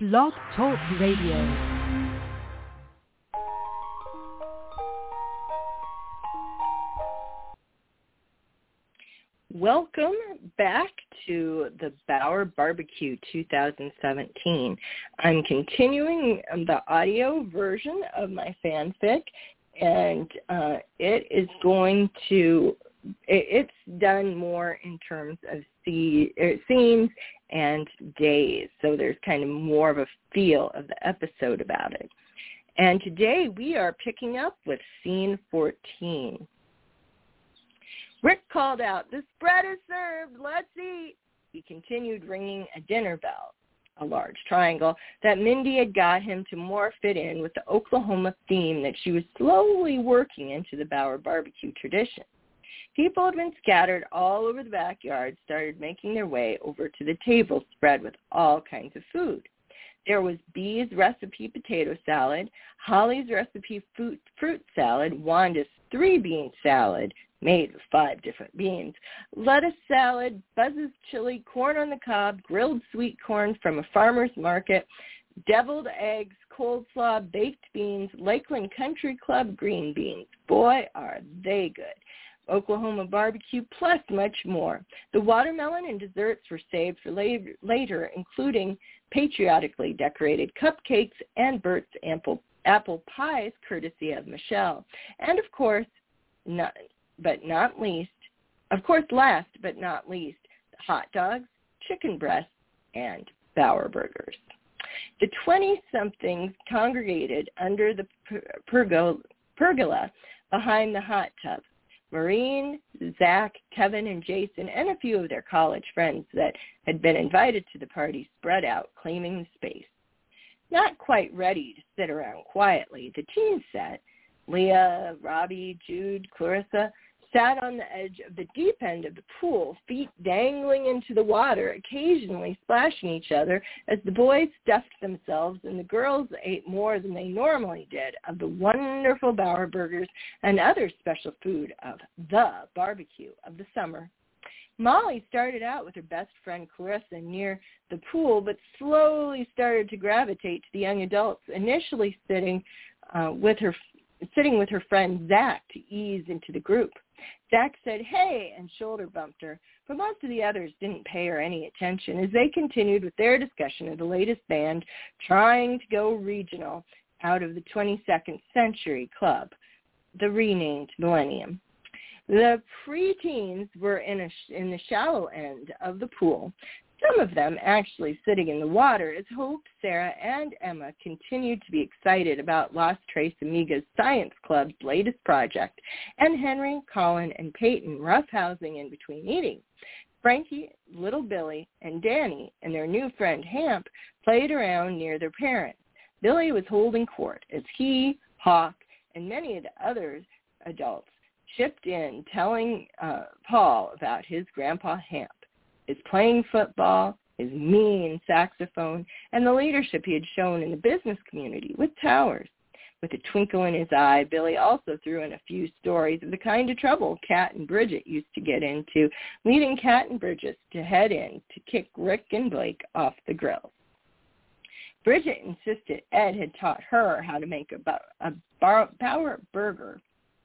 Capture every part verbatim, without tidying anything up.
Blog Talk Radio. Welcome back to the Bauer Barbecue two thousand seventeen. I'm continuing the audio version of my fanfic, and uh, it is going to, it, it's done more in terms of see, er, scenes and days, so there's kind of more of a feel of the episode about it. And today we are picking up with scene fourteen. Rick called out, "The spread is served, let's eat." He continued ringing a dinner bell, a large triangle, that Mindy had got him to more fit in with the Oklahoma theme that she was slowly working into the Bauer barbecue tradition. People had been scattered all over the backyard, started making their way over to the table spread with all kinds of food. There was Bee's recipe potato salad, Holly's recipe fruit, fruit salad, Wanda's three-bean salad, made with five different beans, lettuce salad, Buzz's chili, corn on the cob, grilled sweet corn from a farmer's market, deviled eggs, coleslaw, baked beans, Lakeland Country Club green beans. Boy, are they good. Oklahoma barbecue, plus much more. The watermelon and desserts were saved for later, later including patriotically decorated cupcakes and Bert's apple, apple pies, courtesy of Michelle. And, of course, not, but not least, of course, last but not least, hot dogs, chicken breasts, and Bauer burgers. The twenty-somethings congregated under the pergola, pergola behind the hot tub. Maureen, Zach, Kevin, and Jason, and a few of their college friends that had been invited to the party spread out, claiming the space. Not quite ready to sit around quietly, the teens sat. Leah, Robbie, Jude, Clarissa sat on the edge of the deep end of the pool, feet dangling into the water, occasionally splashing each other as the boys stuffed themselves and the girls ate more than they normally did of the wonderful Bauer burgers and other special food of the barbecue of the summer. Molly started out with her best friend Clarissa near the pool, but slowly started to gravitate to the young adults, initially sitting uh, with her sitting with her friend Zach to ease into the group. Zach said, "Hey," and shoulder bumped her, but most of the others didn't pay her any attention as they continued with their discussion of the latest band trying to go regional out of the twenty-second Century Club, the renamed Millennium. The preteens were in, a, in the shallow end of the pool, some of them actually sitting in the water as Hope, Sarah, and Emma continued to be excited about Las Tres Amigas Science Club's latest project, and Henry, Colin, and Peyton roughhousing in between eating. Frankie, little Billy, and Danny and their new friend Hamp played around near their parents. Billy was holding court as he, Hawk, and many of the other adults chipped in, telling uh, Paul about his grandpa Hamp, his playing football, his mean saxophone, and the leadership he had shown in the business community with Towers. With a twinkle in his eye, Billy also threw in a few stories of the kind of trouble Kat and Bridget used to get into, leaving Kat and Bridget to head in to kick Rick and Blake off the grill. Bridget insisted Ed had taught her how to make a, a Bauer burger,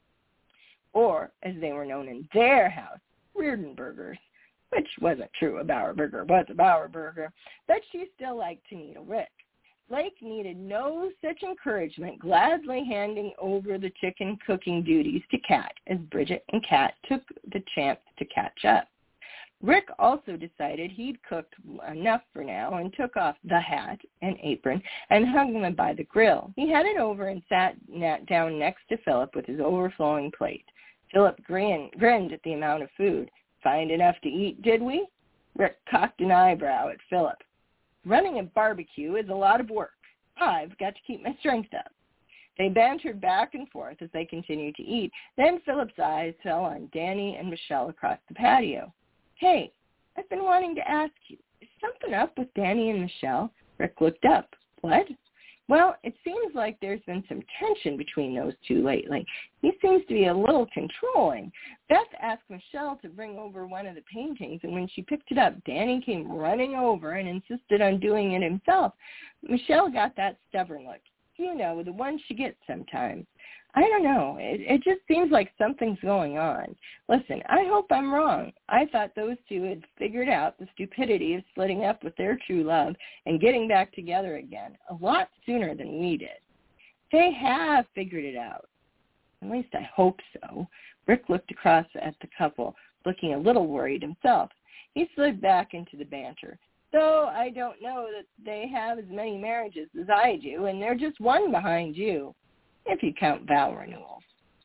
or, as they were known in their house, Reardon burgers, which wasn't true. A Bauer burger was a Bauer burger, but she still liked to needle Rick. Blake needed no such encouragement, gladly handing over the chicken cooking duties to Kat as Bridget and Kat took the chance to catch up. Rick also decided he'd cooked enough for now and took off the hat and apron and hung them by the grill. He headed over and sat down next to Philip with his overflowing plate. Philip grinned, grinned at the amount of food. "Find enough to eat, did we?" Rick cocked an eyebrow at Philip. "Running a barbecue is a lot of work. I've got to keep my strength up." They bantered back and forth as they continued to eat. Then Philip's eyes fell on Danny and Michelle across the patio. "Hey, I've been wanting to ask you, is something up with Danny and Michelle?" Rick looked up. "What?" Well, it seems like there's been some tension between those two lately. He seems to be a little controlling. Beth asked Michelle to bring over one of the paintings, and when she picked it up, Danny came running over and insisted on doing it himself. Michelle got that stubborn look. You know, the one she gets sometimes. I don't know. It, it just seems like something's going on. Listen, I hope I'm wrong. I thought those two had figured out the stupidity of splitting up with their true love and getting back together again a lot sooner than we did. They have figured it out. At least I hope so. Rick looked across at the couple, looking a little worried himself. He slid back into the banter. So I don't know that they have as many marriages as I do, and they're just one behind you. If you count vow renewals.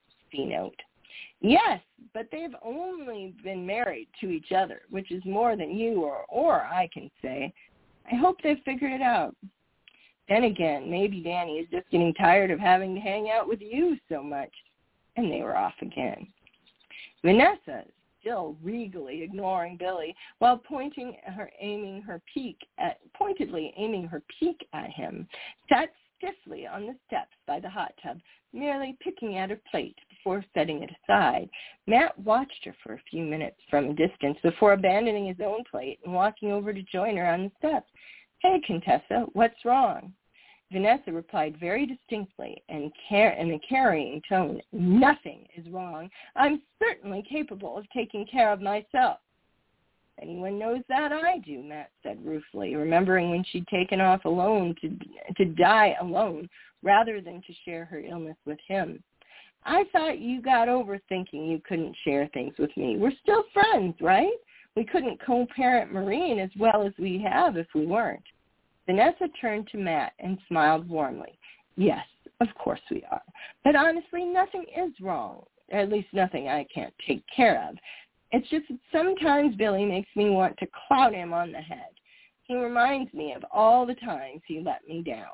C note. Yes, but they've only been married to each other, which is more than you or, or I can say. I hope they've figured it out. Then again, maybe Danny is just getting tired of having to hang out with you so much. And they were off again. Vanessa, still regally ignoring Billy, while pointing her, aiming her peak at, pointedly aiming her peak at him, sat stiffly on the steps by the hot tub, merely picking at her plate before setting it aside. Matt watched her for a few minutes from a distance before abandoning his own plate and walking over to join her on the steps. Hey, Contessa, what's wrong? Vanessa replied very distinctly and care in a carrying tone, nothing is wrong. I'm certainly capable of taking care of myself. Anyone knows that I do, Matt said ruefully, remembering when she'd taken off alone to to die alone rather than to share her illness with him. I thought you got over thinking you couldn't share things with me. We're still friends, right? We couldn't co-parent Maureen as well as we have if we weren't. Vanessa turned to Matt and smiled warmly. Yes, of course we are. But honestly, nothing is wrong, at least nothing I can't take care of. It's just that sometimes Billy makes me want to clout him on the head. He reminds me of all the times he let me down.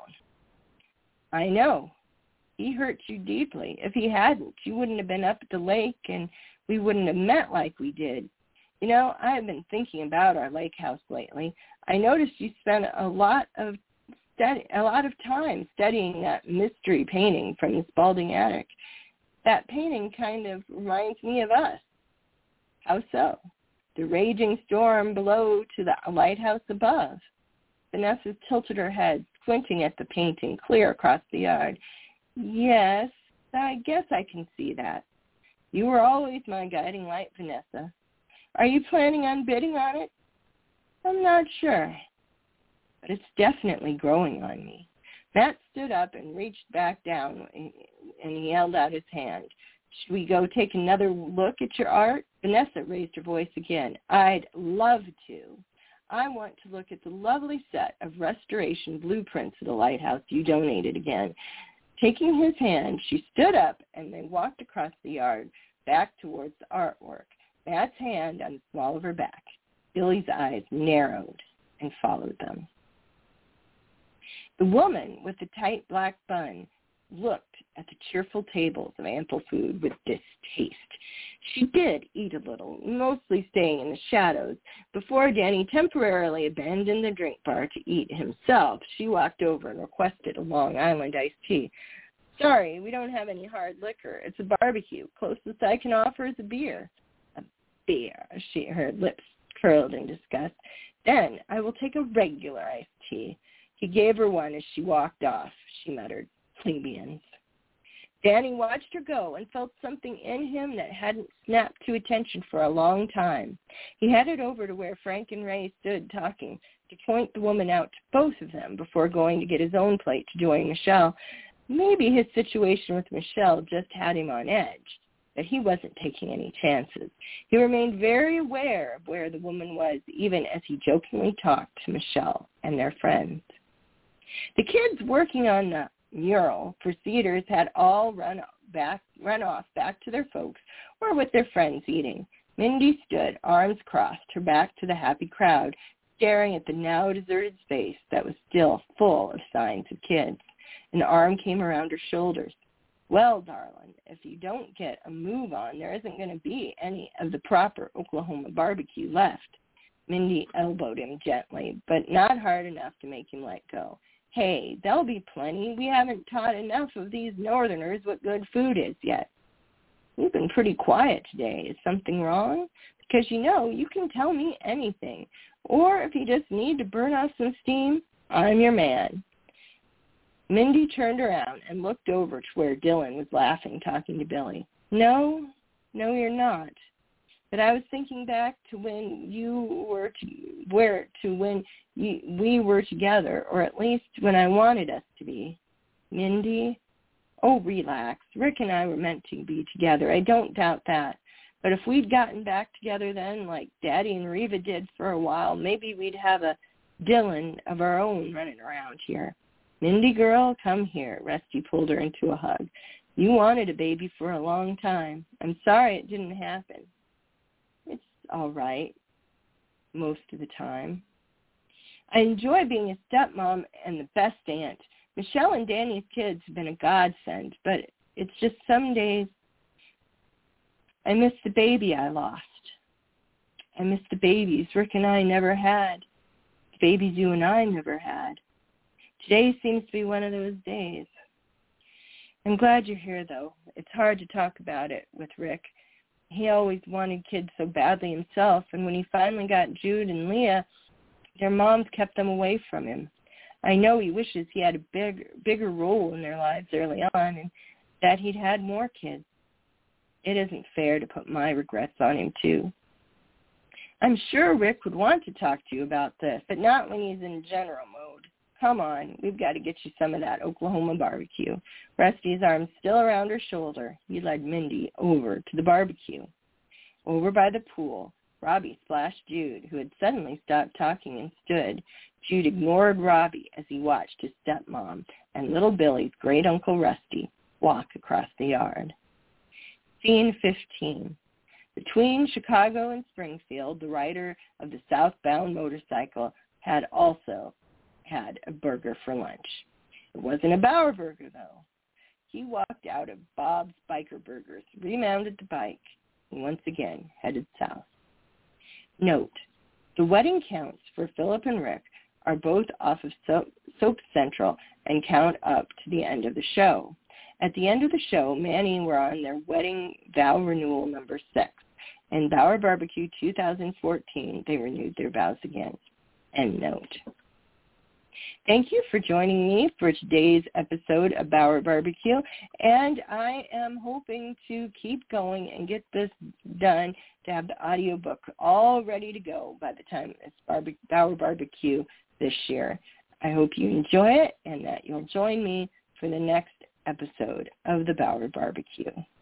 I know. He hurt you deeply. If he hadn't, you wouldn't have been up at the lake and we wouldn't have met like we did. You know, I've been thinking about our lake house lately. I noticed you spent a lot of study, a lot of time studying that mystery painting from the Spalding attic. That painting kind of reminds me of us. How so? The raging storm below to the lighthouse above. Vanessa tilted her head, squinting at the painting clear across the yard. Yes, I guess I can see that. You were always my guiding light, Vanessa. Are you planning on bidding on it? I'm not sure, but it's definitely growing on me. Matt stood up and reached back down, and he held out his hand. Should we go take another look at your art? Vanessa raised her voice again. I'd love to. I want to look at the lovely set of restoration blueprints of the lighthouse you donated again. Taking his hand, she stood up, and they walked across the yard, back towards the artwork, Matt's hand on the small of her back. Billy's eyes narrowed and followed them. The woman with the tight black bun looked at the cheerful tables of ample food with distaste. She did eat a little, mostly staying in the shadows. Before Danny temporarily abandoned the drink bar to eat himself, she walked over and requested a Long Island iced tea. Sorry, we don't have any hard liquor. It's a barbecue. Closest I can offer is a beer. A beer, she, her lips curled in disgust. Then I will take a regular iced tea. He gave her one as she walked off. She muttered, plebeians. Danny watched her go and felt something in him that hadn't snapped to attention for a long time. He headed over to where Frank and Ray stood talking to point the woman out to both of them before going to get his own plate to join Michelle. Maybe his situation with Michelle just had him on edge, but he wasn't taking any chances. He remained very aware of where the woman was, even as he jokingly talked to Michelle and their friends. The kids working on the mural for Cedars had all run back, run off back to their folks or with their friends eating. Mindy stood, arms crossed, her back to the happy crowd, staring at the now deserted space that was still full of signs of kids. An arm came around her shoulders. Well, darling, if you don't get a move on, there isn't going to be any of the proper Oklahoma barbecue left. Mindy elbowed him gently, but not hard enough to make him let go. Hey, there'll be plenty. We haven't taught enough of these Northerners what good food is yet. You've been pretty quiet today. Is something wrong? Because, you know, you can tell me anything. Or if you just need to burn off some steam, I'm your man. Mindy turned around and looked over to where Dylan was laughing, talking to Billy. No, no, you're not. But I was thinking back to when you were to where to when you, we were together, or at least when I wanted us to be. Mindy, oh, relax. Rick and I were meant to be together. I don't doubt that. But if we'd gotten back together then, like Daddy and Reva did for a while, maybe we'd have a Dylan of our own running around here. Mindy, girl, come here. Rusty pulled her into a hug. You wanted a baby for a long time. I'm sorry it didn't happen. It's all right, most of the time. I enjoy being a stepmom and the best aunt. Michelle and Danny's kids have been a godsend, but it's just some days I miss the baby I lost. I miss the babies Rick and I never had, the babies you and I never had. Today seems to be one of those days. I'm glad you're here, though. It's hard to talk about it with Rick. He always wanted kids so badly himself, and when he finally got Jude and Leah, their moms kept them away from him. I know he wishes he had a big, bigger role in their lives early on and that he'd had more kids. It isn't fair to put my regrets on him, too. I'm sure Rick would want to talk to you about this, but not when he's in general mode. Come on, we've got to get you some of that Oklahoma barbecue. Rusty's arm still around her shoulder. He led Mindy over to the barbecue. Over by the pool, Robbie splashed Jude, who had suddenly stopped talking and stood. Jude ignored Robbie as he watched his stepmom and little Billy's great-uncle Rusty walk across the yard. Scene fifteen. Between Chicago and Springfield, the rider of the southbound motorcycle had also had a burger for lunch. It wasn't a Bauer burger, though. He walked out of Bob's Biker Burgers, remounted the bike, and once again headed south. Note, the wedding counts for Philip and Rick are both off of Soap, Soap Central and count up to the end of the show. At the end of the show, Manny were on their wedding vow renewal number six. In Bauer Barbecue two thousand fourteen, they renewed their vows again. End note. Thank you for joining me for today's episode of Bauer Barbecue, and I am hoping to keep going and get this done to have the audiobook all ready to go by the time it's Barbe- Bauer Barbecue this year. I hope you enjoy it and that you'll join me for the next episode of the Bauer Barbecue.